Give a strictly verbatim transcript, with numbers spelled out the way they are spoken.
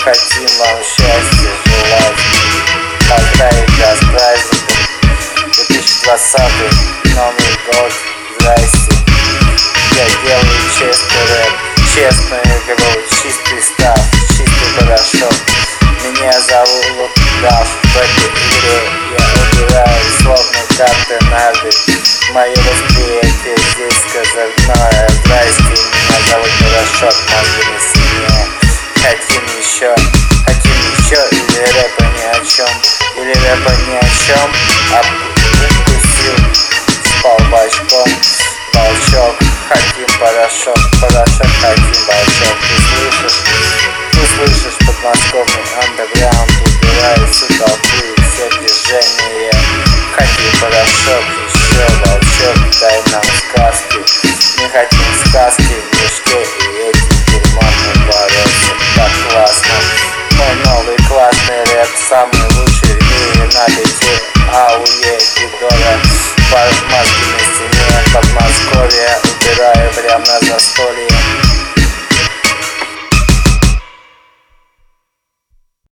хотим вам счастья, желать поздравить вас с праздником две тысячи двадцатый, Новый год, здрасте. Я делаю честный рэп, честную игру, чистый став, чистый порошок. Меня зовут Дав, в этой игре я убираю словно карты нарды. Мое восприятие здесь козырное. Здрасте, меня зовут Порошок, мозги на стене. Хотим еще, хотим еще, или рэпа ни о чем, или рэпа ни о чем. Обкусил, спал бочком, волчок. Хотим порошок, порошок, хотим волчок. Ты слышишь, ты слышишь подмосковный андеграунд. Убираю всю толпу и все движения. Хотим порошок, еще волчок, дай нам сказки. Не хотим сказки в мешке, и этим дерьмом мы бороться. Так классно, мой новый классный рэп, самый лучший в мире на бите. Ауе, Гидора, под мозги на стене, Подмосковье. Убираю прям на застолье.